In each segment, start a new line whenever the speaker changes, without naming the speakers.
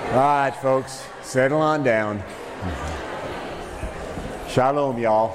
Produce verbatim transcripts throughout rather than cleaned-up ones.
All right, folks, settle on down. Shalom, y'all.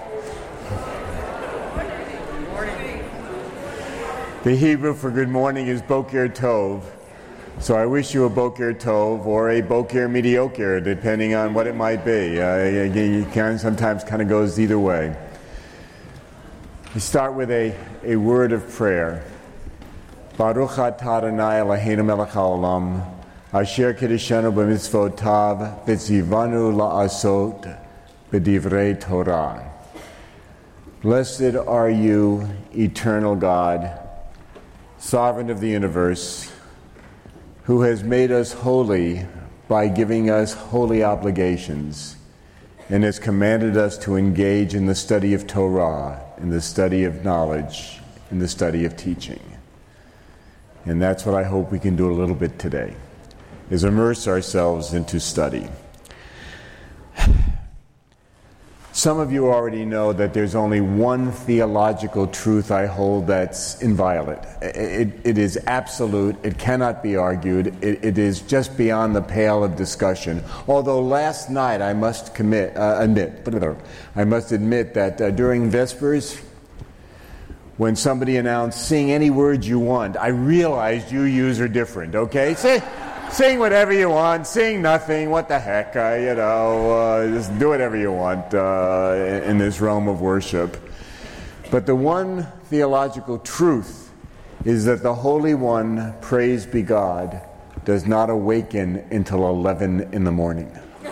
The Hebrew for good morning is Boker Tov. So I wish you a Boker Tov or a Boker Mediocre, depending on what it might be. Uh, you can sometimes kind of goes either way. We start with a, a word of prayer. Baruch atah Adonai Eloheinu melech haolam, asher kiddushanu b'mitzvotav v'tzivanu la'asot b'divrei Torah. Blessed are you, eternal God, sovereign of the universe, who has made us holy by giving us holy obligations and has commanded us to engage in the study of Torah, in the study of knowledge, in the study of teaching. And that's what I hope we can do a little bit today, is immerse ourselves into study. Some of you already know that there's only one theological truth I hold that's inviolate. It, it is absolute. It cannot be argued. It, it is just beyond the pale of discussion. Although last night I must commit, uh, admit, I must admit that uh, during Vespers, when somebody announced, sing any words you want, I realized you yous are different, okay? Say, sing whatever you want, sing nothing, what the heck, uh, you know, uh, just do whatever you want uh, in this realm of worship. But the one theological truth is that the Holy One, praised be God, does not awaken until eleven in the morning.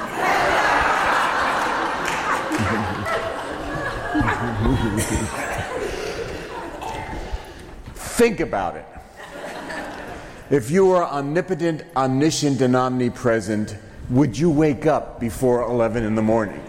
Think about it. If you were omnipotent, omniscient, and omnipresent, would you wake up before eleven in the morning?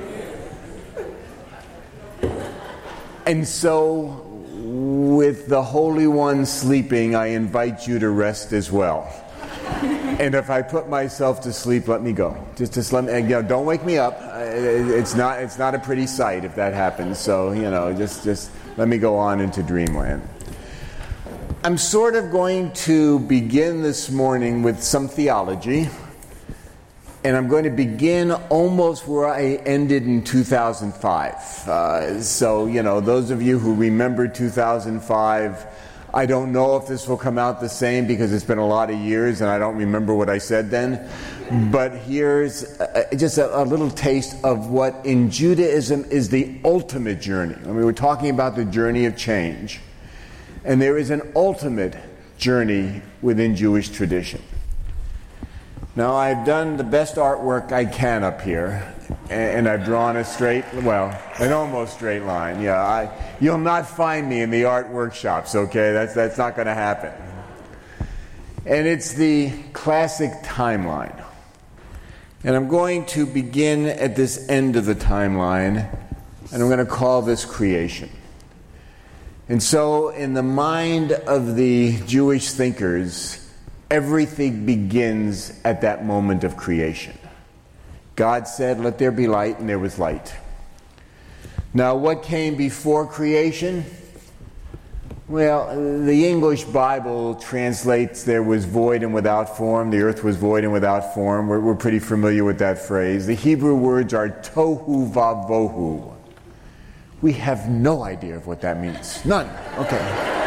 And so, with the Holy One sleeping, I invite you to rest as well. And if I put myself to sleep, let me go. Just, just let me. You know, don't wake me up. It's not. It's not a pretty sight if that happens. So you know, just, just let me go on into dreamland. I'm sort of going to begin this morning with some theology, and I'm going to begin almost where I ended in two thousand five. Uh, so, you know, those of you who remember two thousand five, I don't know if this will come out the same because it's been a lot of years and I don't remember what I said then. But here's a, just a, a little taste of what in Judaism is the ultimate journey. I mean, we're talking about the journey of change. And there is an ultimate journey within Jewish tradition. Now, I've done the best artwork I can up here, and, and I've drawn a straight, well, an almost straight line. Yeah, I, you'll not find me in the art workshops, okay? That's, that's not going to happen. And it's the classic timeline. And I'm going to begin at this end of the timeline, and I'm going to call this creation. And so, in the mind of the Jewish thinkers, everything begins at that moment of creation. God said, let there be light, and there was light. Now, what came before creation? Well, the English Bible translates there was void and without form. The earth was void and without form. We're, we're pretty familiar with that phrase. The Hebrew words are tohu vavohu. We have no idea of what that means. None. Okay.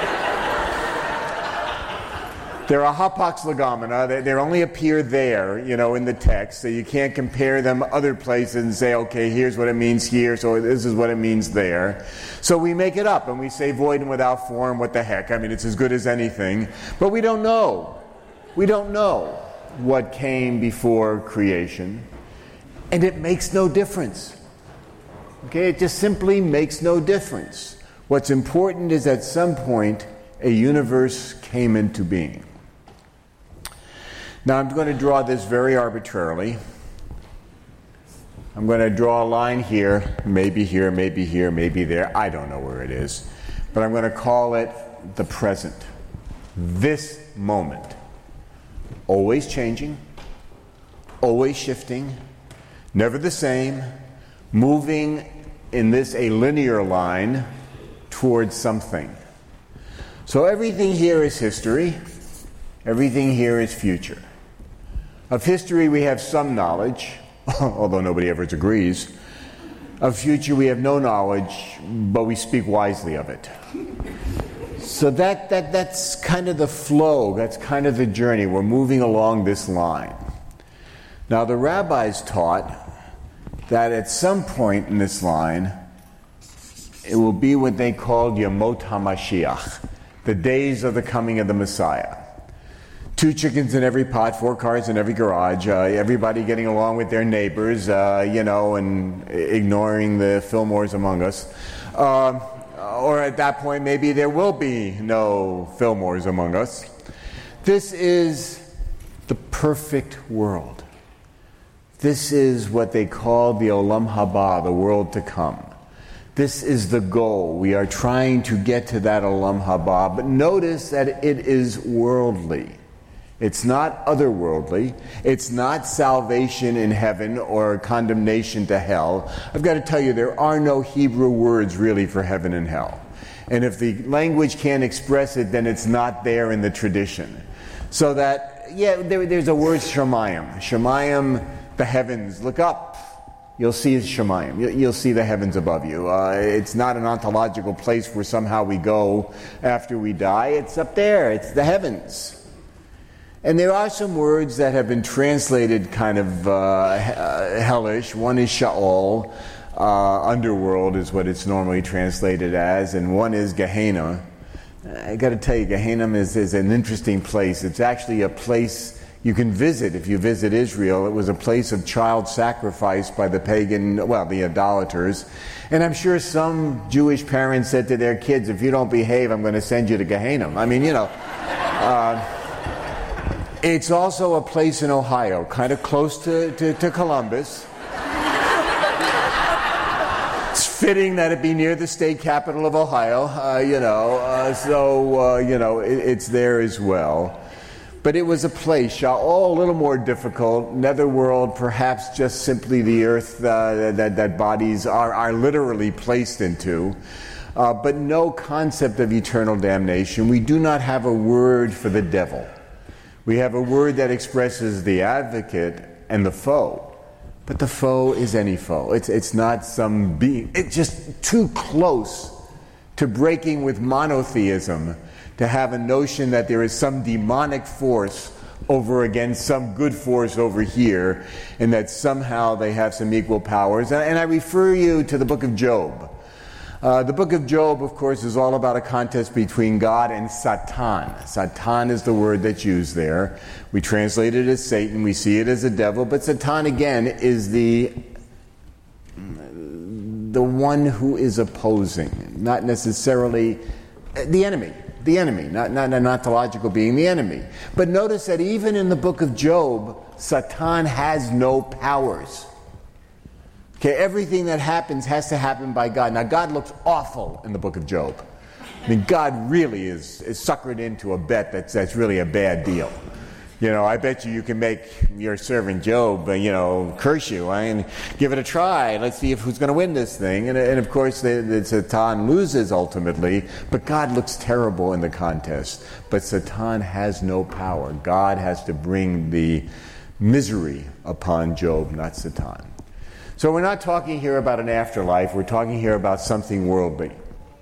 There are hapax legomena. They, they only appear there, you know, in the text. So you can't compare them other places and say, okay, here's what it means here, so this is what it means there. So we make it up and we say void and without form. What the heck? I mean, it's as good as anything. But we don't know. We don't know what came before creation. And it makes no difference. Okay, it just simply makes no difference. What's important is at some point a universe came into being. Now I'm going to draw this very arbitrarily. I'm going to draw a line here, maybe here, maybe here, maybe there. I don't know where it is. But I'm going to call it the present. This moment. Always changing, always shifting, never the same, moving in this a linear line towards something. So everything here is history. Everything here is future. Of history, we have some knowledge, although nobody ever agrees. Of future, we have no knowledge, but we speak wisely of it. So that, that that's kind of the flow, that's kind of the journey. We're moving along this line. Now, the rabbis taught that at some point in this line, it will be what they called Yemot HaMashiach, the days of the coming of the Messiah. Two chickens in every pot, four cars in every garage, uh, everybody getting along with their neighbors, uh, you know, and ignoring the Fillmores among us. Uh, or at that point, maybe there will be no Fillmores among us. This is the perfect world. This is what they call the Olam Haba, the world to come. This is the goal. We are trying to get to that Olam Haba, but notice that it is worldly. It's not otherworldly. It's not salvation in heaven or condemnation to hell. I've got to tell you, there are no Hebrew words really for heaven and hell. And if the language can't express it, then it's not there in the tradition. So that, yeah, there, there's a word Shemayim. Shemayim, the heavens. Look up. You'll see Shemayim. You'll see the heavens above you. Uh, it's not an ontological place where somehow we go after we die. It's up there. It's the heavens. And there are some words that have been translated kind of uh, hellish. One is Sheol, uh, underworld is what it's normally translated as, and one is Gehenna. I got to tell you, Gehenna is, is an interesting place. It's actually a place you can visit if you visit Israel. It was a place of child sacrifice by the pagan, well, the idolaters. And I'm sure some Jewish parents said to their kids, if you don't behave, I'm going to send you to Gehenna. I mean, you know... Uh, It's also a place in Ohio, kind of close to, to, to Columbus. It's fitting that it be near the state capital of Ohio, uh, you know, uh, so, uh, you know, it, it's there as well. But it was a place, Sheol, a little more difficult, netherworld, perhaps just simply the earth uh, that, that bodies are, are literally placed into. Uh, but no concept of eternal damnation. We do not have a word for the devil. We have a word that expresses the advocate and the foe. But the foe is any foe. It's, it's not some being. It's just too close to breaking with monotheism to have a notion that there is some demonic force over against some good force over here, and that somehow they have some equal powers. And, and I refer you to the book of Job. Uh, the book of Job, of course, is all about a contest between God and Satan. Satan is the word that's used there. We translate it as Satan. We see it as a devil. But Satan, again, is the, the one who is opposing, not necessarily the enemy. The enemy, not, not an ontological being, the enemy. But notice that even in the book of Job, Satan has no powers. Okay, everything that happens has to happen by God. Now, God looks awful in the book of Job. I mean, God really is, is suckered into a bet that's, that's really a bad deal. You know, I bet you you can make your servant Job, uh, you know, curse you and give it a try. Let's see if who's going to win this thing. And, and of course, the, the Satan loses ultimately, but God looks terrible in the contest. But Satan has no power. God has to bring the misery upon Job, not Satan. So we're not talking here about an afterlife. We're talking here about something worldly.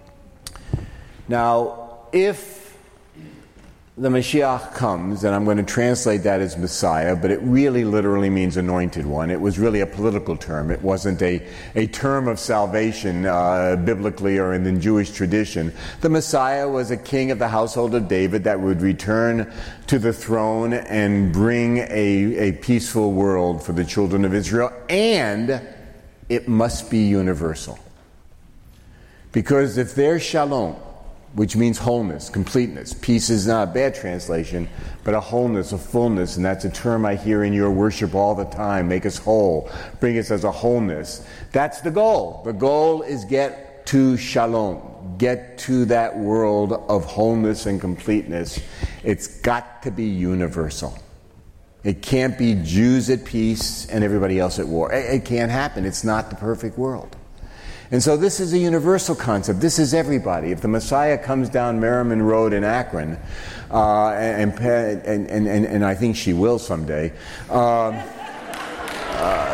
Now, if the Mashiach comes, and I'm going to translate that as Messiah, but it really literally means anointed one. It was really a political term. It wasn't a, a term of salvation uh, biblically or in the Jewish tradition. The Messiah was a king of the household of David that would return to the throne and bring a, a peaceful world for the children of Israel, and it must be universal. Because if there's shalom, which means wholeness, completeness. Peace is not a bad translation, but a wholeness, a fullness, and that's a term I hear in your worship all the time. Make us whole. Bring us as a wholeness. That's the goal. The goal is get to shalom. Get to that world of wholeness and completeness. It's got to be universal. It can't be Jews at peace and everybody else at war. It, it can't happen. It's not the perfect world. And so this is a universal concept. This is everybody. If the Messiah comes down Merriman Road in Akron, uh, and, and, and, and, and I think she will someday, um, uh,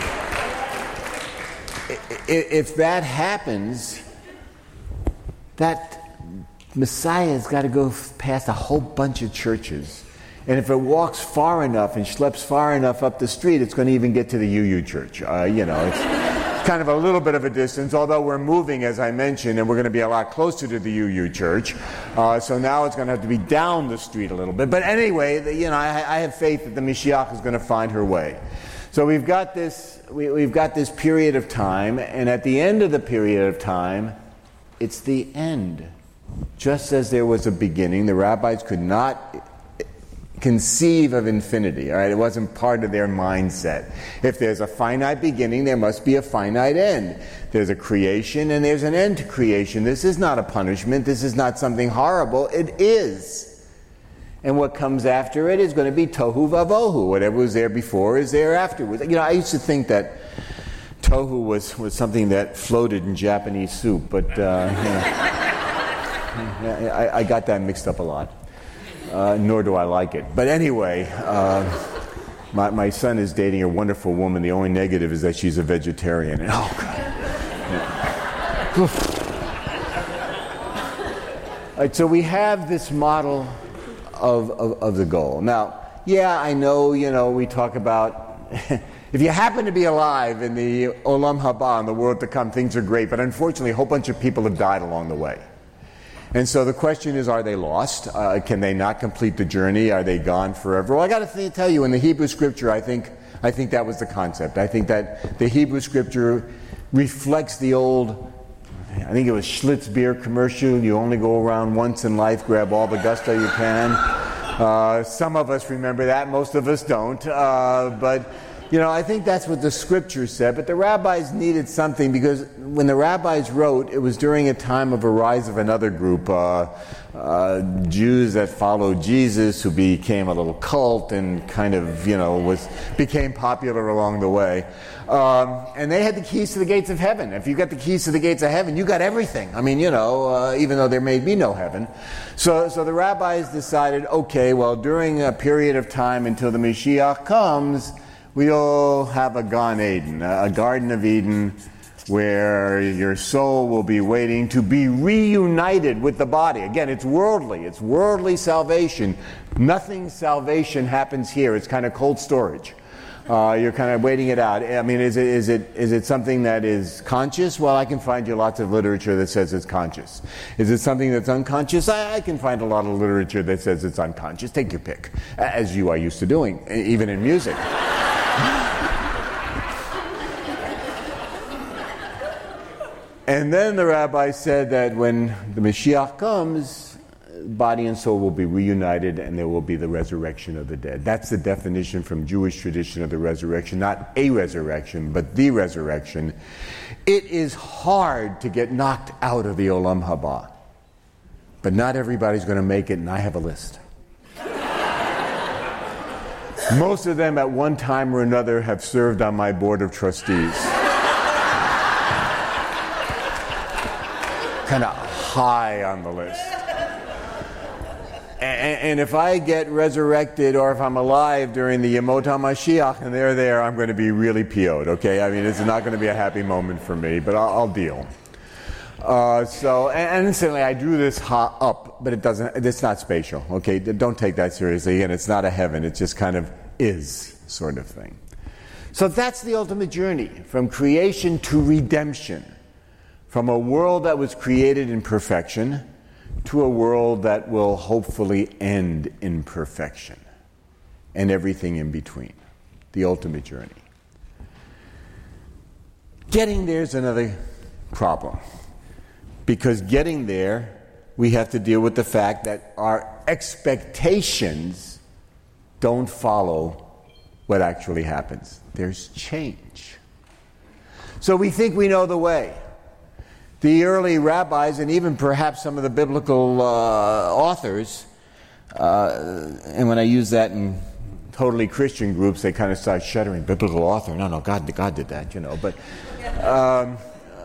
if that happens, that Messiah's got to go past a whole bunch of churches. And if it walks far enough and schleps far enough up the street, it's going to even get to the U U Church. Uh, you know, it's kind of a little bit of a distance, although we're moving, as I mentioned, and we're going to be a lot closer to the U U Church. Uh, so now it's going to have to be down the street a little bit. But anyway, the, you know, I, I have faith that the Mashiach is going to find her way. So we've got this, we, we've got this period of time, and at the end of the period of time, it's the end. Just as there was a beginning, the rabbis could not conceive of infinity. All right, it wasn't part of their mindset. If there's a finite beginning, there must be a finite end. There's a creation and there's an end to creation. This is not a punishment. This is not something horrible. It is. And what comes after it is going to be tohu vavohu. Whatever was there before is there afterwards. You know, I used to think that tohu was, was something that floated in Japanese soup, but uh, you know, I, I got that mixed up a lot. Uh, nor do I like it. But anyway, uh, my, my son is dating a wonderful woman. The only negative is that she's a vegetarian. And, oh, God. Yeah. All right, so we have this model of, of, of the goal. Now, yeah, I know, you know, we talk about if you happen to be alive in the Olam Haba, in the world to come, things are great. But unfortunately, a whole bunch of people have died along the way. And so the question is, are they lost? Uh, can they not complete the journey? Are they gone forever? Well, I got to th- tell you, in the Hebrew Scripture, I think I think that was the concept. I think that the Hebrew Scripture reflects the old, I think it was Schlitz beer commercial. You only go around once in life, grab all the gusto you can. Uh, some of us remember that, most of us don't. Uh, but, you know, I think that's what the Scripture said. But the rabbis needed something, because when the rabbis wrote, it was during a time of a rise of another group, uh, uh, Jews that followed Jesus, who became a little cult and kind of, you know, was became popular along the way. Um, and they had the keys to the gates of heaven. If you got the keys to the gates of heaven, you got everything. I mean, you know, uh, even though there may be no heaven. So, so the rabbis decided, okay, well, during a period of time until the Mashiach comes, we'll have a Gan Eden, a Garden of Eden, where your soul will be waiting to be reunited with the body. Again, it's worldly. It's worldly salvation. Nothing salvation happens here. It's kind of cold storage. Uh, you're kind of waiting it out. I mean, is it, is it, is it something that is conscious? Well, I can find you lots of literature that says it's conscious. Is it something that's unconscious? I, I can find a lot of literature that says it's unconscious. Take your pick, as you are used to doing, even in music. And then the rabbi said that when the Mashiach comes, body and soul will be reunited and there will be the resurrection of the dead. That's the definition from Jewish tradition of the resurrection. Not a resurrection, but the resurrection. It is hard to get knocked out of the Olam Haba. But not everybody's going to make it, and I have a list. Most of them at one time or another have served on my board of trustees. Kind of high on the list. And, and if I get resurrected, or if I'm alive during the Yemot HaMashiach and they're there, I'm going to be really P O'd, okay? I mean, it's not going to be a happy moment for me, but I'll, I'll deal. Uh, so, and, and incidentally, I drew this ha- up, but it doesn't, it's not spatial, okay? Don't take that seriously. Again, it's not a heaven. It just kind of is, sort of thing. So that's the ultimate journey, from creation to redemption. From a world that was created in perfection to a world that will hopefully end in perfection, and everything in between. The ultimate journey. Getting there is another problem, because getting there, we have to deal with the fact that our expectations don't follow what actually happens. There's change. So we think we know the way. The early rabbis, and even perhaps some of the biblical uh, authors, uh, and when I use that in totally Christian groups, they kind of start shuddering. Biblical author? No, no, God, God did that, you know. But um, uh,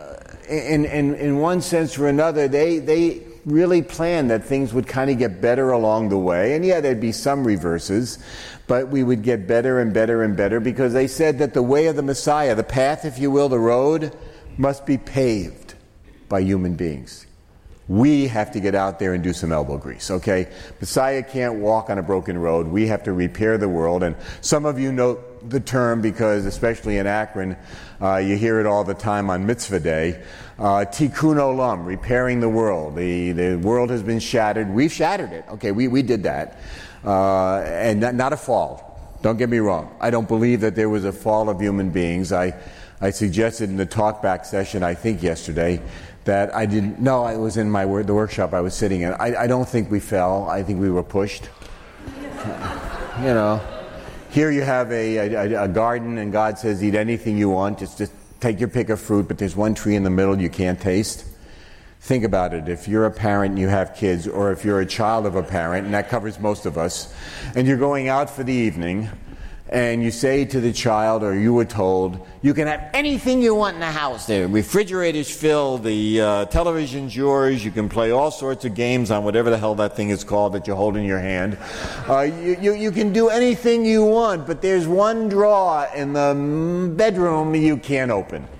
in, in, in one sense or another, they, they really planned that things would kind of get better along the way. And yeah, there'd be some reverses, but we would get better and better and better because they said that the way of the Messiah, the path, if you will, the road, must be paved by human beings. We have to get out there and do some elbow grease, okay? Messiah can't walk on a broken road. We have to repair the world. And some of you know the term because, especially in Akron, uh, you hear it all the time on Mitzvah Day. Uh, Tikkun Olam, repairing the world. The, the world has been shattered. We've shattered it. Okay, we, we did that. Uh, and not, not a fall. Don't get me wrong. I don't believe that there was a fall of human beings. I, I suggested in the talkback session, I think yesterday, that I didn't, no, I was in my wor- the workshop I was sitting in. I, I don't think we fell. I think we were pushed. You know, here you have a, a, a garden and God says, eat anything you want. Just, just take your pick of fruit, but there's one tree in the middle you can't taste. Think about it. If you're a parent and you have kids, or if you're a child of a parent, and that covers most of us, and you're going out for the evening, and you say to the child, or you were told, you can have anything you want in the house. The refrigerator's filled, the uh, television's yours, you can play all sorts of games on whatever the hell that thing is called that you hold in your hand. Uh, you, you, you can do anything you want, but there's one drawer in the bedroom you can't open.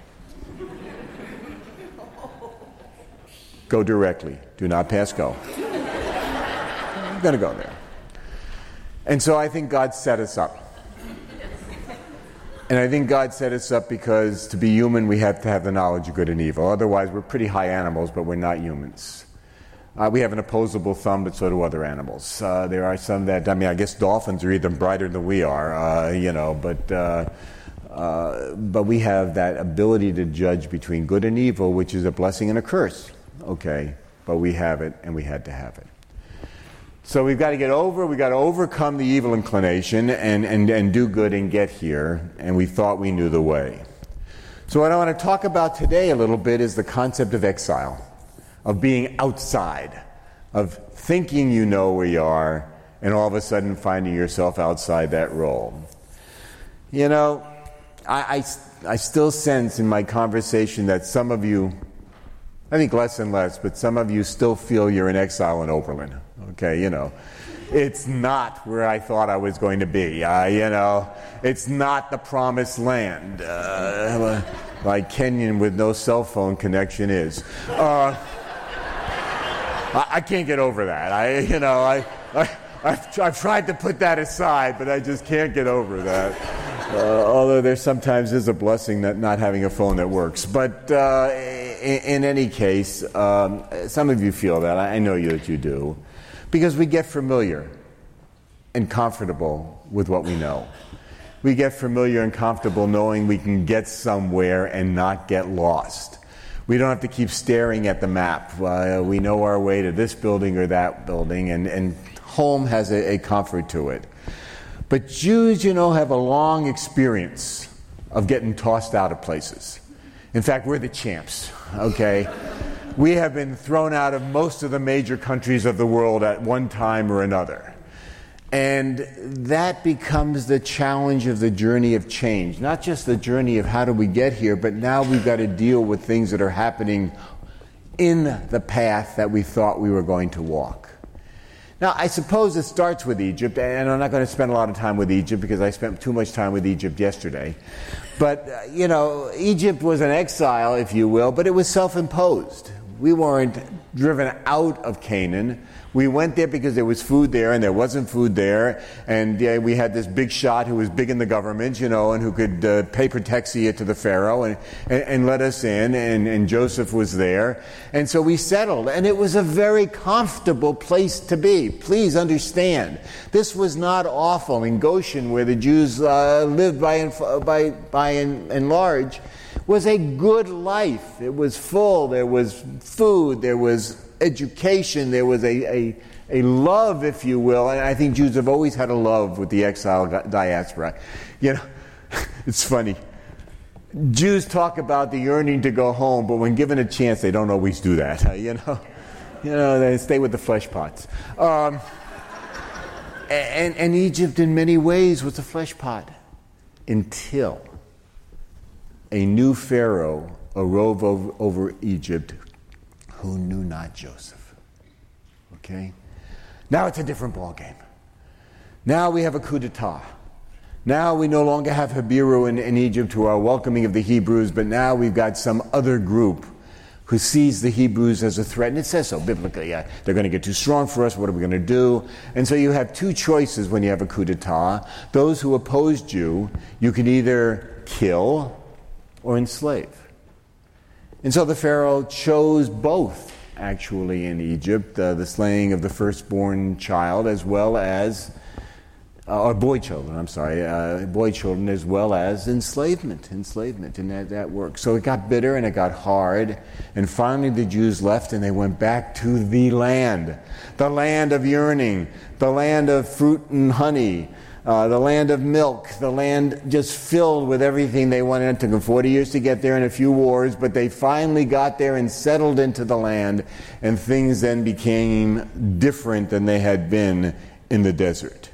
Go directly. Do not pass go. I'm going to go there. And so I think God set us up. And I think God set us up because to be human, we have to have the knowledge of good and evil. Otherwise, we're pretty high animals, but we're not humans. Uh, we have an opposable thumb, but so do other animals. Uh, there are some that, I mean, I guess dolphins are even brighter than we are, uh, you know, but uh, uh, but we have that ability to judge between good and evil, which is a blessing and a curse. Okay, but we have it, and we had to have it. So we've got to get over, we've got to overcome the evil inclination and, and, and do good and get here, and we thought we knew the way. So what I want to talk about today a little bit is the concept of exile, of being outside, of thinking you know where you are, and all of a sudden finding yourself outside that role. You know, I, I, I still sense in my conversation that some of you, I think less and less, but some of you still feel you're in exile in Oberlin. Okay, you know, it's not where I thought I was going to be. Uh, you know, it's not the promised land, uh, like Kenyon with no cell phone connection is. Uh, I, I can't get over that. I, you know, I, I, I've, I've tried to put that aside, but I just can't get over that. Uh, although there sometimes is a blessing that not having a phone that works. But uh, in, in any case, um, some of you feel that. I know you that you do. Because we get familiar and comfortable with what we know. We get familiar and comfortable knowing we can get somewhere and not get lost. We don't have to keep staring at the map. Uh, we know our way to this building or that building, and, and home has a, a comfort to it. But Jews, you know, have a long experience of getting tossed out of places. In fact, we're the champs, okay? We have been thrown out of most of the major countries of the world at one time or another. And that becomes the challenge of the journey of change. Not just the journey of how do we get here, but now we've got to deal with things that are happening in the path that we thought we were going to walk. Now, I suppose it starts with Egypt, and I'm not going to spend a lot of time with Egypt because I spent too much time with Egypt yesterday. But, uh, you know, Egypt was an exile, if you will, but it was self-imposed. We weren't driven out of Canaan. We went there because there was food there and there wasn't food there. And uh, we had this big shot who was big in the government, you know, and who could uh, pay protexia to the Pharaoh and, and, and let us in. And, and Joseph was there. And so we settled. And it was a very comfortable place to be. Please understand, this was not awful in Goshen, where the Jews uh, lived by and, by, by and, and large. Was a good life. It was full. There was food. There was education. There was a, a, a love, if you will. And I think Jews have always had a love with the exile diaspora. You know, it's funny. Jews talk about the yearning to go home, but when given a chance, they don't always do that. You know, you know, they stay with the flesh pots. Um, and, and Egypt, in many ways, was a flesh pot until a new Pharaoh arose over, over Egypt who knew not Joseph. Okay? Now it's a different ballgame. Now we have a coup d'etat. Now we no longer have Habiru in, in Egypt who are welcoming of the Hebrews, but now we've got some other group who sees the Hebrews as a threat. And it says so biblically. Yeah, they're going to get too strong for us. What are we going to do? And so you have two choices when you have a coup d'etat. Those who opposed you, you can either kill or enslave. And so the Pharaoh chose both, actually, in Egypt, uh, the slaying of the firstborn child as well as Uh, or boy children, I'm sorry, uh, boy children as well as enslavement, enslavement, and that, that worked. So it got bitter and it got hard, and finally the Jews left and they went back to the land, the land of yearning, the land of fruit and honey, uh, the land of milk, the land just filled with everything they wanted. It took them forty years to get there and a few wars, but they finally got there and settled into the land, and things then became different than they had been in the desert.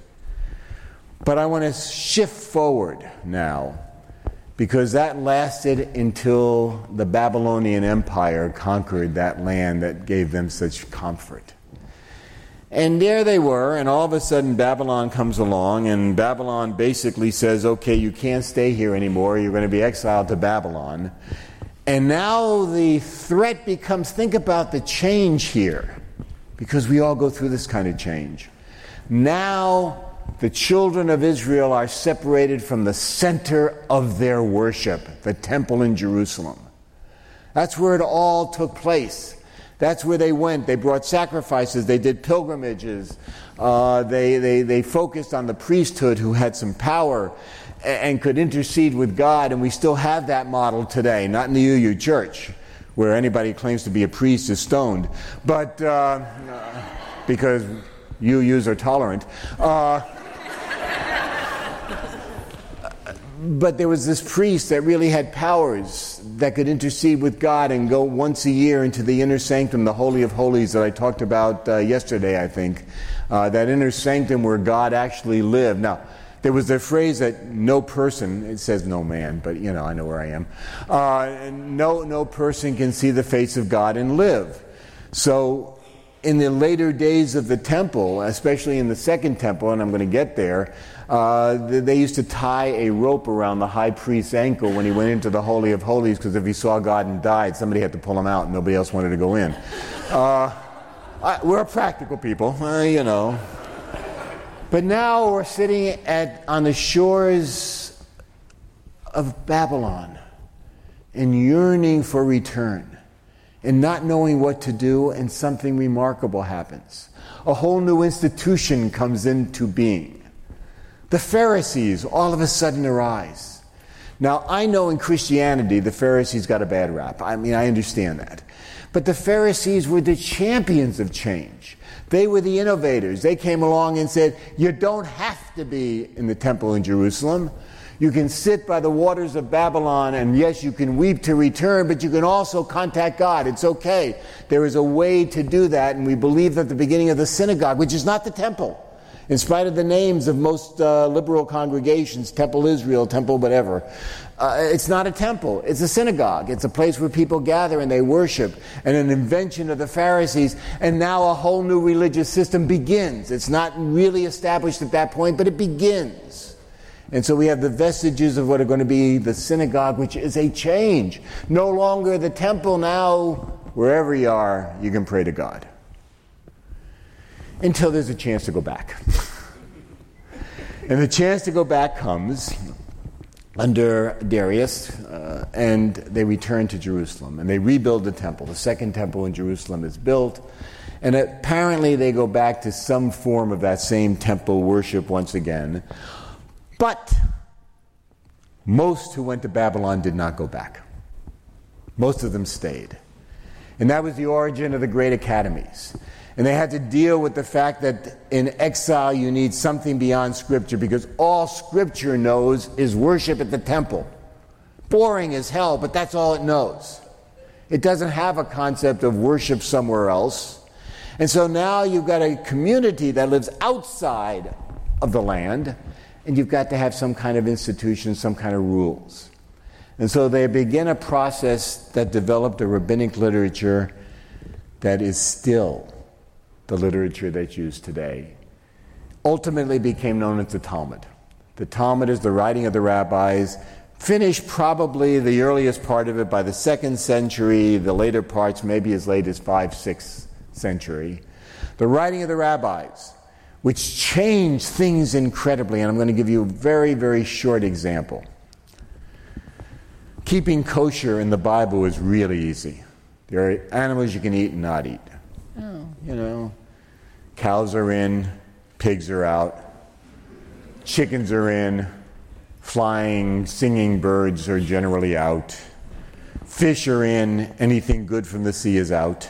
But I want to shift forward now, because that lasted until the Babylonian Empire conquered that land that gave them such comfort. And there they were, and all of a sudden Babylon comes along, and Babylon basically says, okay, you can't stay here anymore, you're going to be exiled to Babylon. And now the threat becomes, think about the change here, because we all go through this kind of change. Now the children of Israel are separated from the center of their worship, the temple in Jerusalem. That's where it all took place. That's where they went. They brought sacrifices. They did pilgrimages. Uh, they, they, they focused on the priesthood, who had some power and could intercede with God. And we still have that model today, not in the U U Church, where anybody who claims to be a priest is stoned, but uh, because U Us are tolerant. Uh, but there was this priest that really had powers that could intercede with God and go once a year into the inner sanctum, the Holy of Holies that I talked about uh, yesterday, I think. Uh, that inner sanctum where God actually lived. Now, there was the phrase that no person, it says no man, but you know, I know where I am. Uh, no, no person can see the face of God and live. So, in the later days of the temple, especially in the second temple, and I'm going to get there, uh, they used to tie a rope around the high priest's ankle when he went into the Holy of Holies, because if he saw God and died, somebody had to pull him out and nobody else wanted to go in. Uh, I, we're practical people, uh, you know. But now we're sitting at on the shores of Babylon and yearning for return, and not knowing what to do, and something remarkable happens. A whole new institution comes into being. The Pharisees all of a sudden arise. Now, I know in Christianity the Pharisees got a bad rap. I mean, I understand that. But the Pharisees were the champions of change. They were the innovators. They came along and said, you don't have to be in the temple in Jerusalem. You can sit by the waters of Babylon, and yes, you can weep to return, but you can also contact God. It's okay. There is a way to do that, and we believe that the beginning of the synagogue, which is not the temple, in spite of the names of most uh, liberal congregations, Temple Israel, Temple whatever, uh, it's not a temple. It's a synagogue. It's a place where people gather and they worship, and an invention of the Pharisees, and now a whole new religious system begins. It's not really established at that point, but it begins. And so we have the vestiges of what are going to be the synagogue, which is a change. No longer the temple. Now, wherever you are, you can pray to God. Until there's a chance to go back. And the chance to go back comes under Darius, uh, and they return to Jerusalem. And they rebuild the temple. The second temple in Jerusalem is built. And apparently they go back to some form of that same temple worship once again. But most who went to Babylon did not go back. Most of them stayed. And that was the origin of the great academies. And they had to deal with the fact that in exile you need something beyond Scripture, because all Scripture knows is worship at the temple. Boring as hell, but that's all it knows. It doesn't have a concept of worship somewhere else. And so now you've got a community that lives outside of the land, and you've got to have some kind of institution, some kind of rules. And so they begin a process that developed a rabbinic literature that is still the literature that's used today. Ultimately became known as the Talmud. The Talmud is the writing of the rabbis, finished probably the earliest part of it by the second century, the later parts maybe as late as fifth, sixth century. The writing of the rabbis, which changed things incredibly, and I'm going to give you a very, very short example. Keeping kosher in the Bible is really easy. There are animals you can eat and not eat. Oh, you know, cows are in, pigs are out, chickens are in, flying, singing birds are generally out, fish are in, anything good from the sea is out.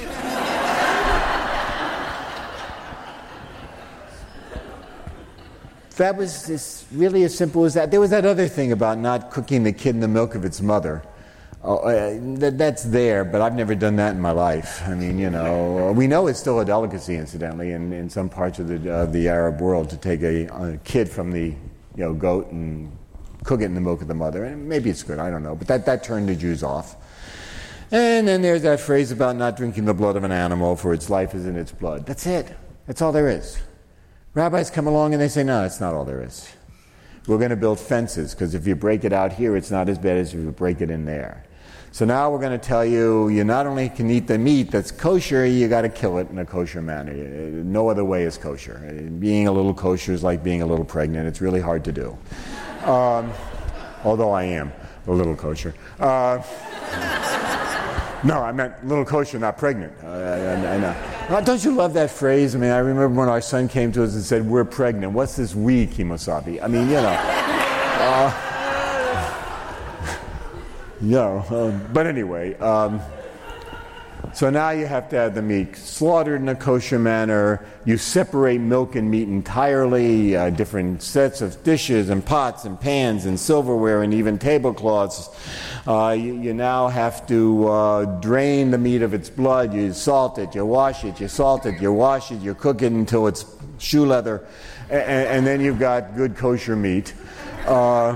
That was just really as simple as that. There was that other thing about not cooking the kid in the milk of its mother. Oh, uh, that, that's there, but I've never done that in my life. I mean, you know, we know it's still a delicacy, incidentally, in, in some parts of the uh, the Arab world to take a, a kid from the you know goat and cook it in the milk of the mother. And maybe it's good, I don't know. But that, that turned the Jews off. And then there's that phrase about not drinking the blood of an animal, for its life is in its blood. That's it. That's all there is. Rabbis come along and they say, no, that's not all there is. We're going to build fences, because if you break it out here, it's not as bad as if you break it in there. So now we're going to tell you, you not only can eat the meat that's kosher, you got to kill it in a kosher manner. No other way is kosher. Being a little kosher is like being a little pregnant. It's really hard to do. Um, although I am a little kosher. Uh, no, I meant little kosher, not pregnant. Uh, I, I know. Uh, don't you love that phrase? I mean, I remember when our son came to us and said, we're pregnant. What's this we, Kimosabi? I mean, you know. Uh, you know, um, but anyway, um, so now you have to have the meat slaughtered in a kosher manner. You separate milk and meat entirely, uh, different sets of dishes and pots and pans and silverware and even tablecloths. Uh, you, you now have to uh, drain the meat of its blood. You salt it, you wash it, you salt it, you wash it, you cook it until it's shoe leather, and, and then you've got good kosher meat. Uh,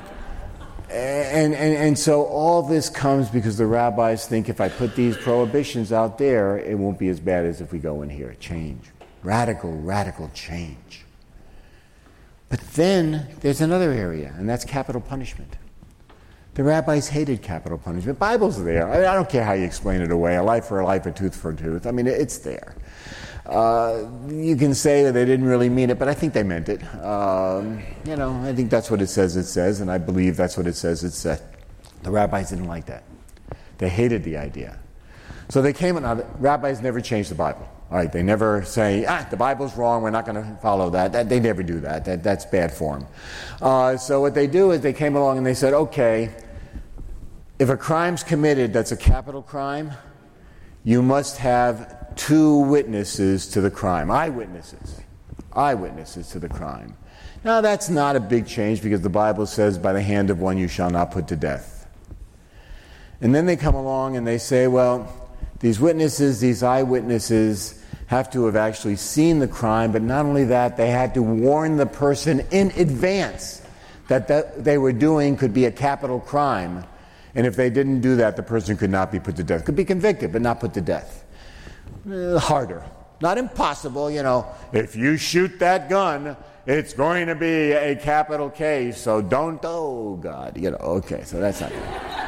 And, and and so all this comes because the rabbis think if I put these prohibitions out there, it won't be as bad as if we go in here. Change. Radical, radical change. But then there's another area, and that's capital punishment. The rabbis hated capital punishment. Bible's there. I, mean, I don't care how you explain it away. A life for a life, a tooth for a tooth. I mean, it's there. Uh, you can say that they didn't really mean it, but I think they meant it. Um, you know, I think that's what it says it says, and I believe that's what it says it said. The rabbis didn't like that. They hated the idea. So they came, now the rabbis never changed the Bible. All right, they never say, ah, the Bible's wrong, we're not going to follow that. that. They never do that. that. That's bad form. Uh, so what they do is they came along and they said, okay, if a crime's committed that's a capital crime, you must have two witnesses to the crime. Eyewitnesses. Eyewitnesses to the crime. Now that's not a big change because the Bible says, by the hand of one you shall not put to death. And then they come along and they say, well, these witnesses, these eyewitnesses, have to have actually seen the crime, but not only that, they had to warn the person in advance that that they were doing could be a capital crime. And if they didn't do that, the person could not be put to death. Could be convicted, but not put to death. Uh, harder. Not impossible, you know. If you shoot that gun, it's going to be a capital case, so don't, oh God, you know, okay, so that's not good.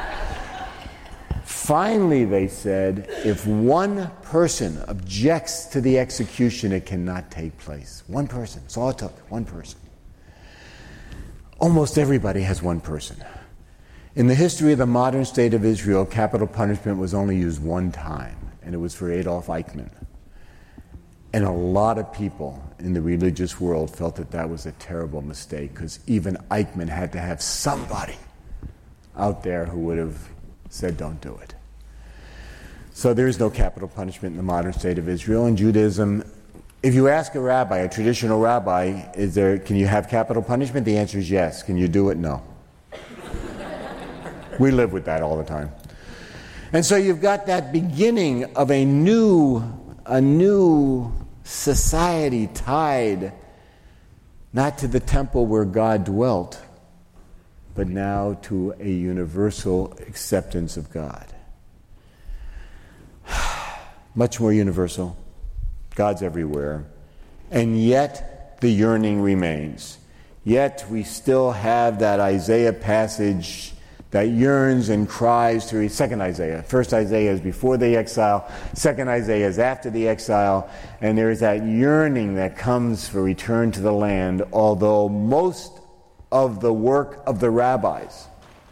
Finally, they said, if one person objects to the execution, it cannot take place. One person. That's all it took. One person. Almost everybody has one person. In the history of the modern state of Israel, capital punishment was only used one time, and it was for Adolf Eichmann. And a lot of people in the religious world felt that that was a terrible mistake, because even Eichmann had to have somebody out there who would have said, don't do it. So there is no capital punishment in the modern state of Israel. In Judaism, if you ask a rabbi, a traditional rabbi, is there, can you have capital punishment? The answer is yes. Can you do it? No. We live with that all the time. And so you've got that beginning of a new, a new society tied not to the temple where God dwelt, but now to a universal acceptance of God. Much more universal. God's everywhere. And yet the yearning remains. Yet we still have that Isaiah passage that yearns and cries through. Second Isaiah. First Isaiah is before the exile. Second Isaiah is after the exile. And there is that yearning that comes for return to the land, although most of the work of the rabbis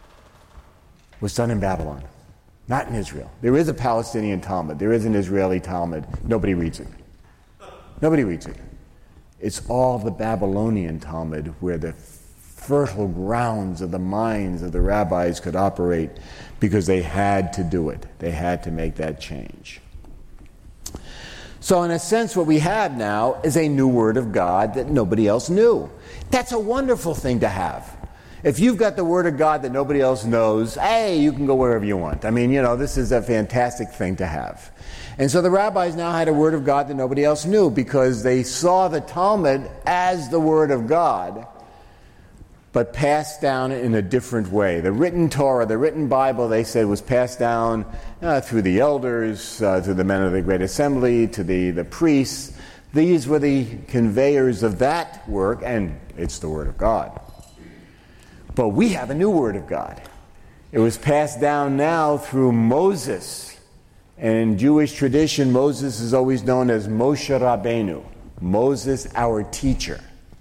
was done in Babylon, not in Israel. There is a Palestinian Talmud. There is an Israeli Talmud. Nobody reads it. Nobody reads it. It's all the Babylonian Talmud where the fertile grounds of the minds of the rabbis could operate because they had to do it. They had to make that change. So in a sense, what we have now is a new word of God that nobody else knew. That's a wonderful thing to have. If you've got the word of God that nobody else knows, hey, you can go wherever you want. I mean, you know, this is a fantastic thing to have. And so the rabbis now had a word of God that nobody else knew because they saw the Talmud as the word of God, but passed down in a different way. The written Torah, the written Bible, they said, was passed down uh, through the elders, uh, through the men of the Great Assembly, to the, the priests. These were the conveyors of that work, and it's the Word of God. But we have a new Word of God. It was passed down now through Moses. And in Jewish tradition, Moses is always known as Moshe Rabbeinu, Moses, our teacher.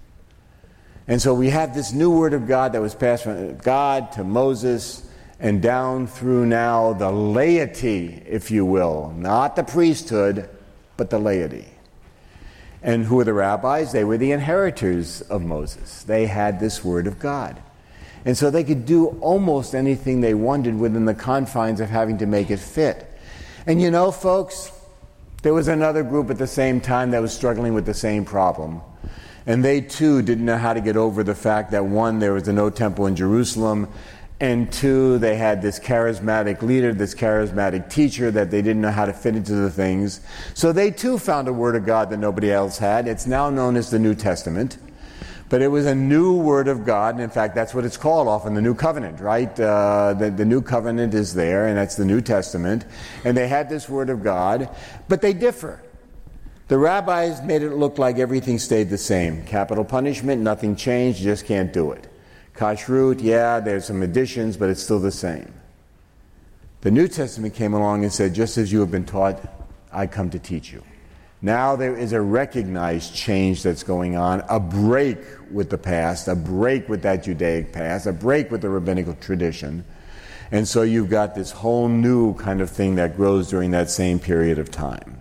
And so we have this new word of God that was passed from God to Moses and down through now the laity, if you will. Not the priesthood, but the laity. And who were the rabbis? They were the inheritors of Moses. They had this word of God. And so they could do almost anything they wanted within the confines of having to make it fit. And you know, folks, there was another group at the same time that was struggling with the same problem. And they too didn't know how to get over the fact that one, there was no temple in Jerusalem, and two, they had this charismatic leader, this charismatic teacher that they didn't know how to fit into the things. So they too found a word of God that nobody else had. It's now known as the New Testament. But it was a new word of God, and in fact, that's what it's called often, the New Covenant, right? Uh, the, the New Covenant is there, and that's the New Testament. And they had this word of God, but they differ. The rabbis made it look like everything stayed the same. Capital punishment, nothing changed, you just can't do it. Kashrut, yeah, there's some additions, but it's still the same. The New Testament came along and said, just as you have been taught, I come to teach you. Now there is a recognized change that's going on, a break with the past, a break with that Judaic past, a break with the rabbinical tradition. And so you've got this whole new kind of thing that grows during that same period of time.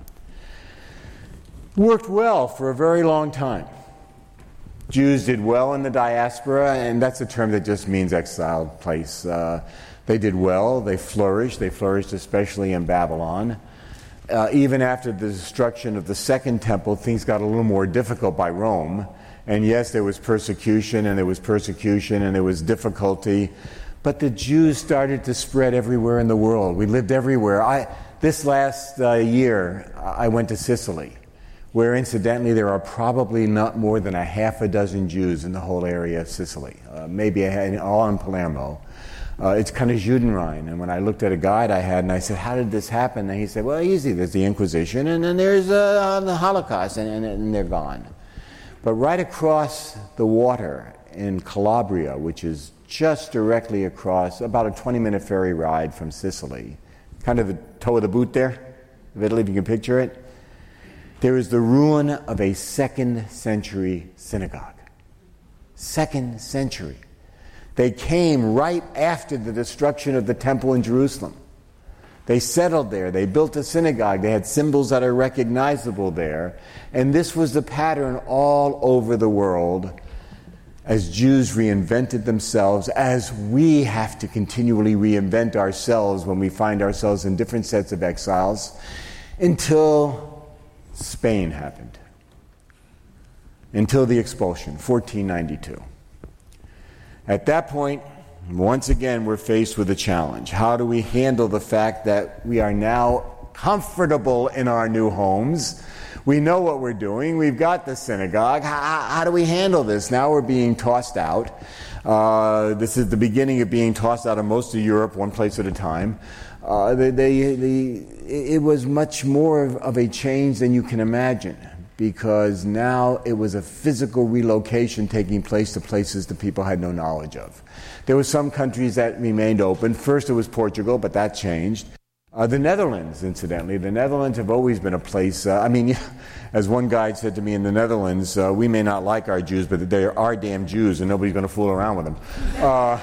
Worked well for a very long time. Jews did well in the diaspora, and that's a term that just means exiled place. Uh, they did well, they flourished, they flourished especially in Babylon. Uh, even after the destruction of the Second Temple, things got a little more difficult by Rome. And yes, there was persecution, and there was persecution, and there was difficulty. But the Jews started to spread everywhere in the world. We lived everywhere. I, this last uh, year, I went to Sicily, where incidentally there are probably not more than a half a dozen Jews in the whole area of Sicily. Uh, maybe a, all in Palermo. Uh, it's kind of Judenrein. And when I looked at a guide I had and I said, how did this happen? And he said, well, easy. There's the Inquisition and then there's uh, the Holocaust and, and, and they're gone. But right across the water in Calabria, which is just directly across, about a twenty-minute ferry ride from Sicily, kind of the toe of the boot there, of Italy, if you can picture it, there is the ruin of a second century synagogue. Second century. They came right after the destruction of the temple in Jerusalem. They settled there. They built a synagogue. They had symbols that are recognizable there. And this was the pattern all over the world as Jews reinvented themselves, as we have to continually reinvent ourselves when we find ourselves in different sets of exiles, until Spain happened. Until the expulsion, fourteen ninety-two. At that point, once again, we're faced with a challenge. How do we handle the fact that we are now comfortable in our new homes? We know what we're doing. We've got the synagogue. How, how do we handle this? Now we're being tossed out. Uh, this is the beginning of being tossed out of most of Europe, one place at a time. Uh, they, they, they, it was much more of a change than you can imagine, because now it was a physical relocation taking place to places that people had no knowledge of. There were some countries that remained open. First it was Portugal, but that changed. Uh, the Netherlands, incidentally. The Netherlands have always been a place, uh, I mean, as one guide said to me in the Netherlands, uh, we may not like our Jews, but they are damn Jews, and nobody's going to fool around with them. Uh,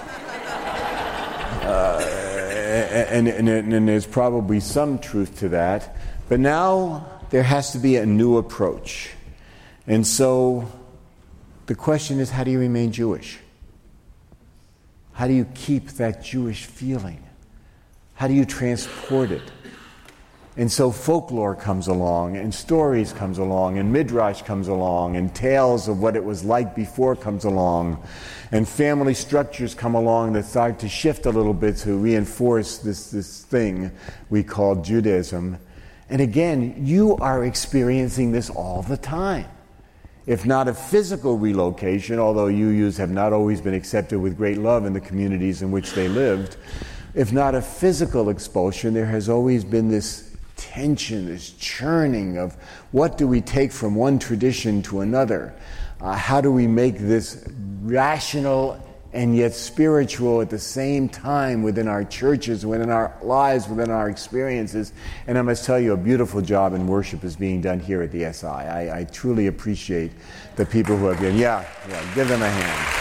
uh, and, and, and, and there's probably some truth to that. But now there has to be a new approach. And so the question is, how do you remain Jewish? How do you keep that Jewish feeling? How do you transport it? And so folklore comes along, and stories comes along, and midrash comes along, and tales of what it was like before comes along, and family structures come along that start to shift a little bit to reinforce this, this thing we call Judaism. And again, you are experiencing this all the time. If not a physical relocation, although U Us have not always been accepted with great love in the communities in which they lived, if not a physical expulsion, there has always been this tension, this churning of what do we take from one tradition to another? Uh, how do we make this rational and yet spiritual at the same time within our churches, within our lives, within our experiences? And I must tell you, a beautiful job in worship is being done here at the S I. I, I truly appreciate the people who have been, yeah, yeah, give them a hand.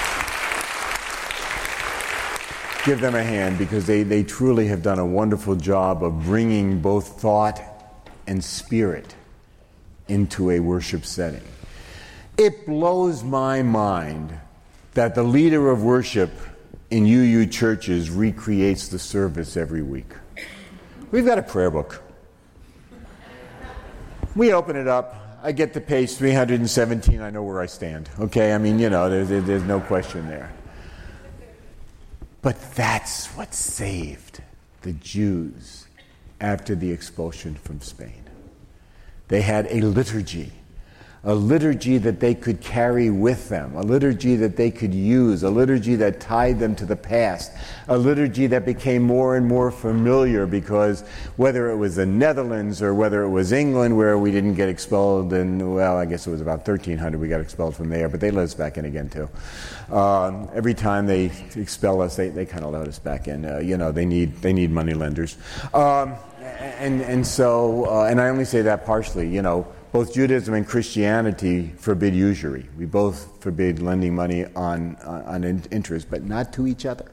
Give them a hand, because they, they truly have done a wonderful job of bringing both thought and spirit into a worship setting. It blows my mind that the leader of worship in U U churches recreates the service every week. We've got a prayer book. We open it up. I get to page three hundred seventeen. I know where I stand. Okay, I mean, you know, there's, there's no question there. But that's what saved the Jews after the expulsion from Spain. They had a liturgy, a liturgy that they could carry with them, a liturgy that they could use, a liturgy that tied them to the past, a liturgy that became more and more familiar, because whether it was the Netherlands or whether it was England, where we didn't get expelled, and well, I guess it was about thirteen hundred we got expelled from there, but they let us back in again too. Um, every time they expel us, they, they kind of let us back in. Uh, you know, they need they need money lenders, um, and and so uh, and I only say that partially. You know, both Judaism and Christianity forbid usury. We both forbid lending money on on, on interest, but not to each other.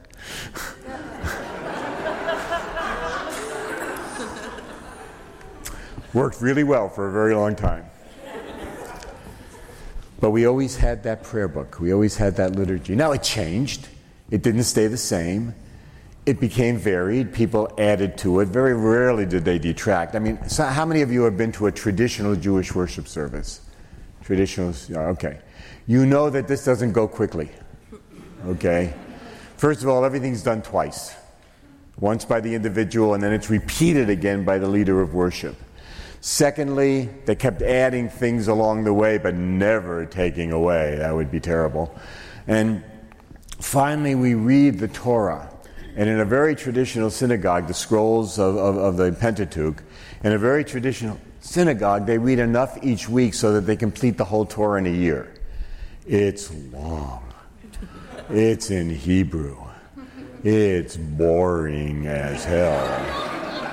Worked really well for a very long time. But we always had that prayer book. We always had that liturgy. Now it changed. It didn't stay the same. It became varied. People added to it. Very rarely did they detract. I mean, so how many of you have been to a traditional Jewish worship service? Traditional, okay. You know that this doesn't go quickly. Okay? First of all, everything's done twice. Once by the individual, and then it's repeated again by the leader of worship. Secondly, they kept adding things along the way, but never taking away. That would be terrible. And finally, we read the Torah. And in a very traditional synagogue, the scrolls of, of, of the Pentateuch, in a very traditional synagogue, they read enough each week so that they complete the whole Torah in a year. It's long. It's in Hebrew. It's boring as hell.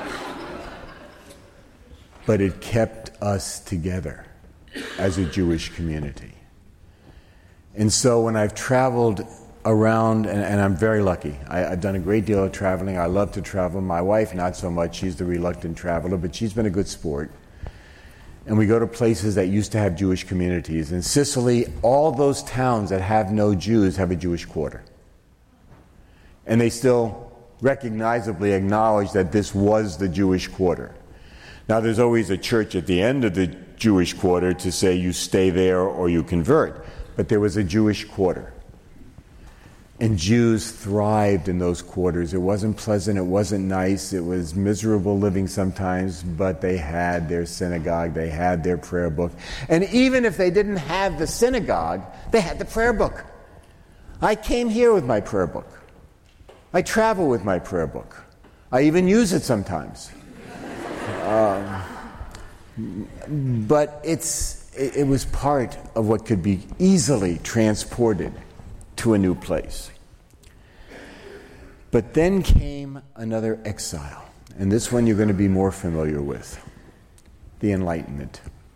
But it kept us together as a Jewish community. And so when I've traveled around, and, and I'm very lucky. I, I've done a great deal of traveling. I love to travel. My wife, not so much. She's the reluctant traveler, but she's been a good sport. And we go to places that used to have Jewish communities. In Sicily, all those towns that have no Jews have a Jewish quarter. And they still recognizably acknowledge that this was the Jewish quarter. Now, there's always a church at the end of the Jewish quarter to say you stay there or you convert. But there was a Jewish quarter. And Jews thrived in those quarters. It wasn't pleasant, it wasn't nice, it was miserable living sometimes, but they had their synagogue, they had their prayer book. And even if they didn't have the synagogue, they had the prayer book. I came here with my prayer book. I travel with my prayer book. I even use it sometimes. um, but it's it, it was part of what could be easily transported to a new place. But then came another exile, and this one you're going to be more familiar with, the Enlightenment.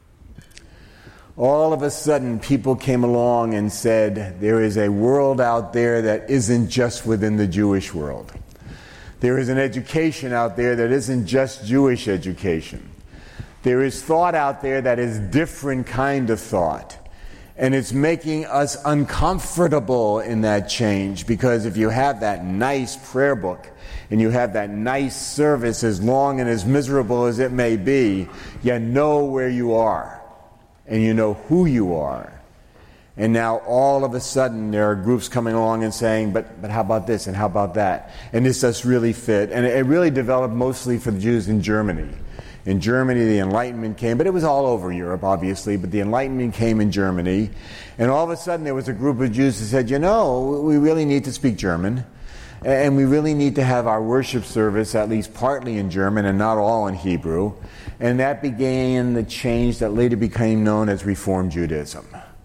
All of a sudden, people came along and said, there is a world out there that isn't just within the Jewish world. There is an education out there that isn't just Jewish education. There is thought out there that is different kind of thought. And it's making us uncomfortable in that change, because if you have that nice prayer book and you have that nice service, as long and as miserable as it may be, you know where you are and you know who you are. And now all of a sudden there are groups coming along and saying, but but how about this and how about that? And this does really fit. And it really developed mostly for the Jews in Germany. In Germany, the Enlightenment came, but it was all over Europe, obviously, but the Enlightenment came in Germany. And all of a sudden, there was a group of Jews who said, you know, we really need to speak German, and we really need to have our worship service at least partly in German and not all in Hebrew. And that began the change that later became known as Reform Judaism.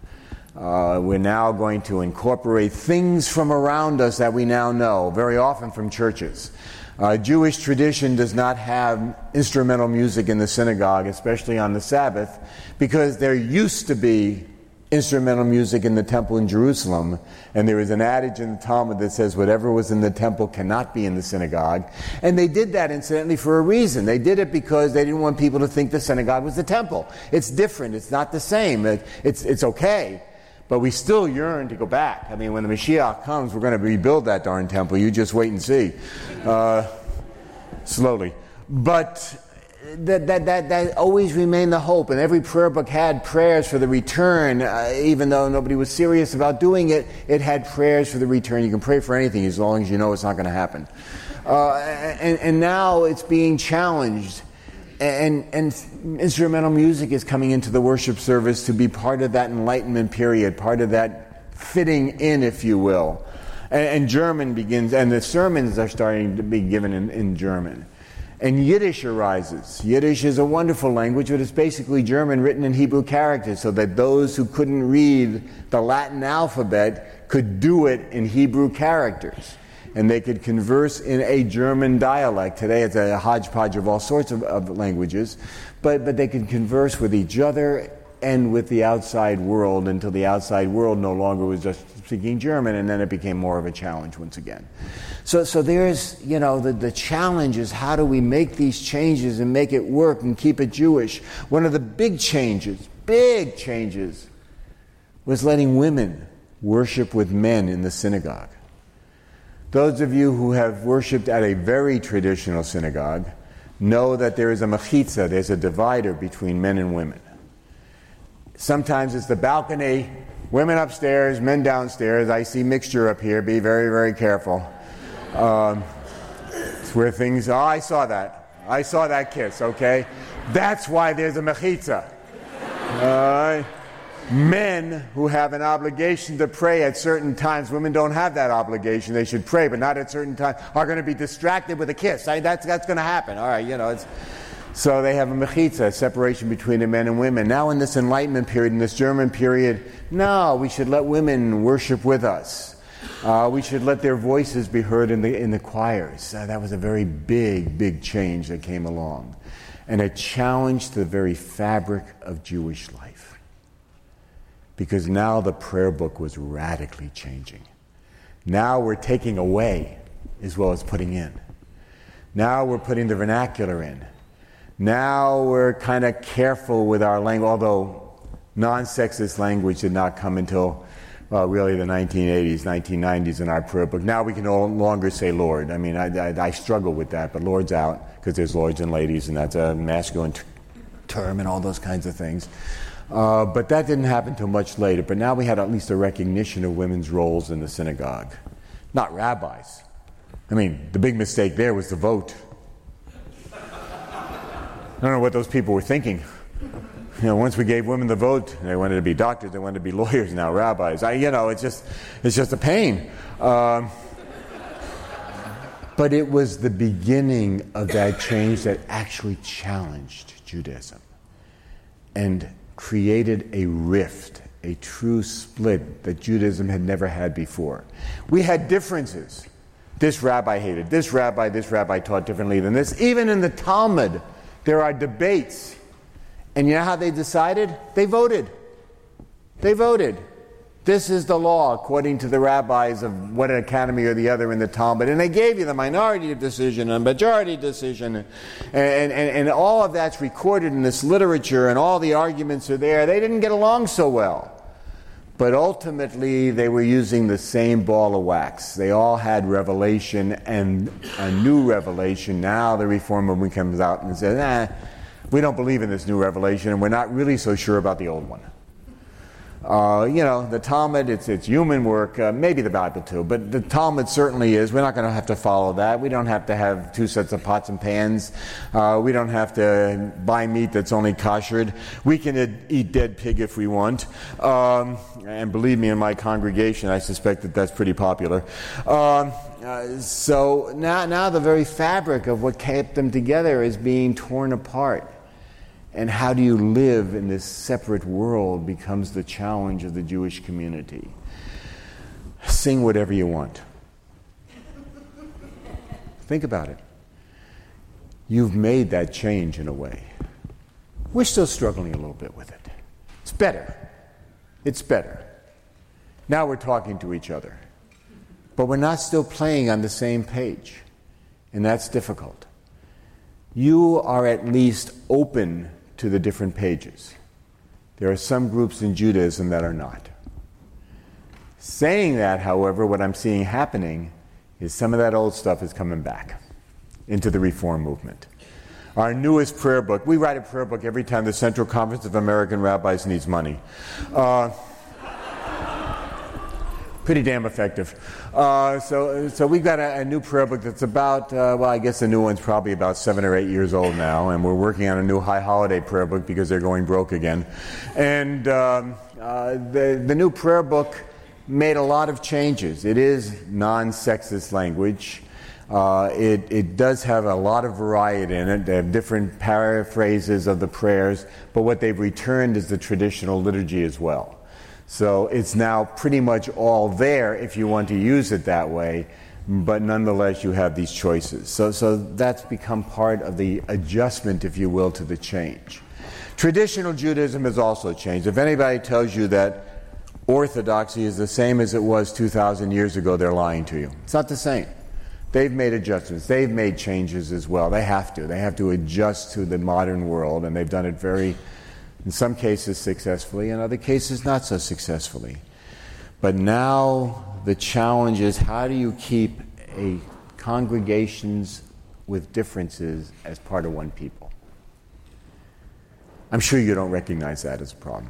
Uh, we're now going to incorporate things from around us that we now know, very often from churches. Uh, Jewish tradition does not have instrumental music in the synagogue, especially on the Sabbath, because there used to be instrumental music in the temple in Jerusalem, and there is an adage in the Talmud that says whatever was in the temple cannot be in the synagogue. And they did that, incidentally, for a reason. They did it because they didn't want people to think the synagogue was the temple. It's different. It's not the same. It, it's, it's okay. But we still yearn to go back. I mean, when the Mashiach comes, we're going to rebuild that darn temple. You just wait and see. Uh, slowly. But that, that, that, that always remained the hope. And every prayer book had prayers for the return. Uh, even though nobody was serious about doing it, it had prayers for the return. You can pray for anything as long as you know it's not going to happen. Uh, and, and now it's being challenged. And, and instrumental music is coming into the worship service to be part of that Enlightenment period, part of that fitting in, if you will. And, and German begins, and the sermons are starting to be given in, in German. And Yiddish arises. Yiddish is a wonderful language, but it's basically German written in Hebrew characters, so that those who couldn't read the Latin alphabet could do it in Hebrew characters. And they could converse in a German dialect. Today it's a hodgepodge of all sorts of, of languages. But, but they could converse with each other and with the outside world until the outside world no longer was just speaking German, and then it became more of a challenge once again. So, so there's, you know, the, the challenge is how do we make these changes and make it work and keep it Jewish? One of the big changes, big changes, was letting women worship with men in the synagogue. Those of you who have worshipped at a very traditional synagogue know that there is a mechitza, there's a divider between men and women. Sometimes it's the balcony, women upstairs, men downstairs. I see mixture up here, be very, very careful. Um, it's where things, oh, I saw that. I saw that kiss, okay? That's why there's a mechitza. Uh, Men who have an obligation to pray at certain times, women don't have that obligation. They should pray, but not at certain times, are going to be distracted with a kiss. I, that's that's going to happen. All right, you know. It's, so they have a mechitza, a separation between the men and women. Now in this Enlightenment period, in this German period, no, we should let women worship with us. Uh, we should let their voices be heard in the in the choirs. Uh, that was a very big, big change that came along, and a challenge to the very fabric of Jewish life. Because now the prayer book was radically changing. Now we're taking away as well as putting in. Now we're putting the vernacular in. Now we're kind of careful with our language, although non-sexist language did not come until, well, really the nineteen eighties, nineteen nineties in our prayer book. Now we can no longer say Lord. I mean, I, I, I struggle with that, but Lord's out because there's lords and ladies, and that's a masculine t- term and all those kinds of things. Uh, but that didn't happen until much later. But now we had at least a recognition of women's roles in the synagogue. not rabbis. I mean, the big mistake there was the vote. I don't know what those people were thinking. You know, once we gave women the vote, they wanted to be doctors, they wanted to be lawyers, now rabbis. I, you know, it's just, it's just a pain. Um, but it was the beginning of that change that actually challenged Judaism and created a rift, a true split that Judaism had never had before. We had differences. This rabbi hated this rabbi, this rabbi taught differently than this. Even in the Talmud, there are debates. And you know how they decided? They voted. They voted. This is the law, according to the rabbis of one academy or the other in the Talmud. And they gave you the minority decision and majority decision. And, and, and, and all of that's recorded in this literature, and all the arguments are there. They didn't get along so well. But ultimately, they were using the same ball of wax. They all had revelation and a new revelation. Now the Reform movement comes out and says, eh, we don't believe in this new revelation, and we're not really so sure about the old one. Uh, you know, the Talmud, it's, it's human work, uh, maybe the Bible too, but the Talmud certainly is. We're not going to have to follow that. We don't have to have two sets of pots and pans. Uh, we don't have to buy meat that's only koshered. We can ed- eat dead pig if we want. Um, and believe me, in my congregation, I suspect that that's pretty popular. Um, uh, so now, now the very fabric of what kept them together is being torn apart. And how do you live in this separate world becomes the challenge of the Jewish community. Sing whatever you want. Think about it. You've made that change in a way. We're still struggling a little bit with it. It's better. It's better. Now we're talking to each other. But we're not still playing on the same page. And that's difficult. You are at least open to the different pages. There are some groups in Judaism that are not. Saying that, however, what I'm seeing happening is some of that old stuff is coming back into the Reform movement. Our newest prayer book, we write a prayer book every time the Central Conference of American Rabbis needs money. Uh, pretty damn effective. Uh, so so we've got a, a new prayer book that's about, uh, well, I guess the new one's probably about seven or eight years old now, and we're working on a new high holiday prayer book because they're going broke again. And um, uh, the, the new prayer book made a lot of changes. It is non-sexist language. Uh, it, it does have a lot of variety in it. They have different paraphrases of the prayers, but what they've returned is the traditional liturgy as well. So it's now pretty much all there if you want to use it that way, but nonetheless you have these choices. So, so that's become part of the adjustment, if you will, to the change. Traditional Judaism has also changed. If anybody tells you that Orthodoxy is the same as it was two thousand years ago, they're lying to you. It's not the same. They've made adjustments. They've made changes as well. They have to. They have to adjust to the modern world, and they've done it very, in some cases successfully, in other cases not so successfully. But now the challenge is, how do you keep a congregations with differences as part of one people? I'm sure you don't recognize that as a problem.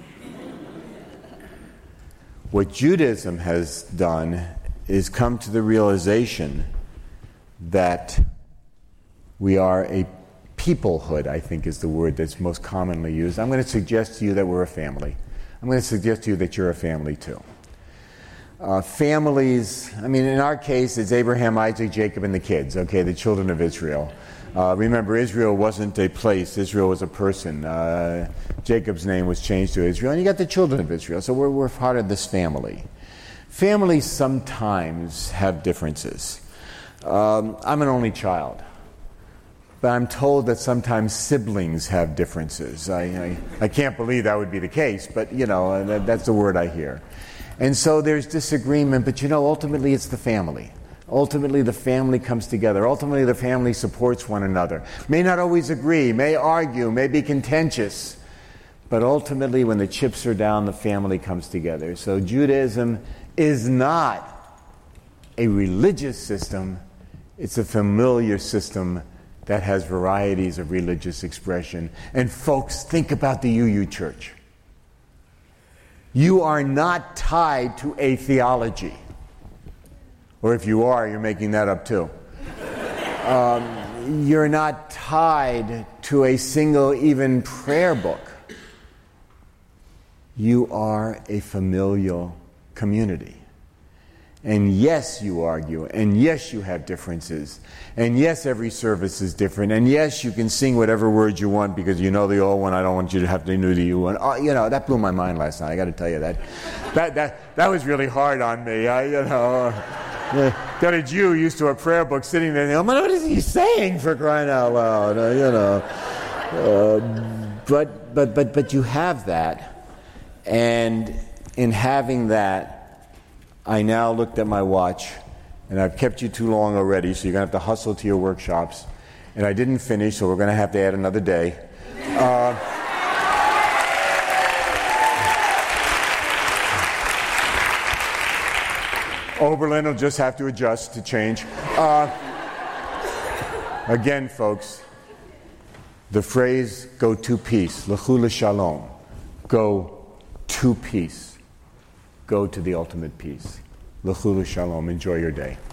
What Judaism has done is come to the realization that we are a peoplehood, I think is the word that's most commonly used. I'm going to suggest to you that we're a family. I'm going to suggest to you that you're a family too. Uh, families, I mean, in our case, it's Abraham, Isaac, Jacob, and the kids, okay, the children of Israel. Uh, remember, Israel wasn't a place. Israel was a person. Uh, Jacob's name was changed to Israel, and you got the children of Israel. So we're, we're part of this family. Families sometimes have differences. Um, I'm an only child. But I'm told that sometimes siblings have differences. I, I, I can't believe that would be the case, but, you know, that, that's the word I hear. And so there's disagreement, but, you know, ultimately it's the family. Ultimately the family comes together. Ultimately the family supports one another. May not always agree, may argue, may be contentious, but ultimately when the chips are down, the family comes together. So Judaism is not a religious system, it's a familiar system that has varieties of religious expression. And folks, think about the U U Church. You are not tied to a theology. Or if you are, you're making that up too. Um, you're not tied to a single even prayer book. You are a familial community. And yes, you argue, and yes, you have differences, and yes, every service is different, and yes, you can sing whatever words you want because you know the old one, I don't want you to have to know the new one. Oh, you know, that blew my mind last night, I got to tell you that. That that that was really hard on me, I, you know. Got a Jew used to a prayer book sitting there, and what is he saying, for crying out loud, uh, you know. Uh, but, but, but, but you have that, and in having that, I now looked at my watch, and I've kept you too long already, so you're going to have to hustle to your workshops. And I didn't finish, so we're going to have to add another day. Uh, Oberlin will just have to adjust to change. Uh, again, folks, the phrase, go to peace, lechu l'shalom, go to peace. Go to the ultimate peace. Lechu l'shalom. Enjoy your day.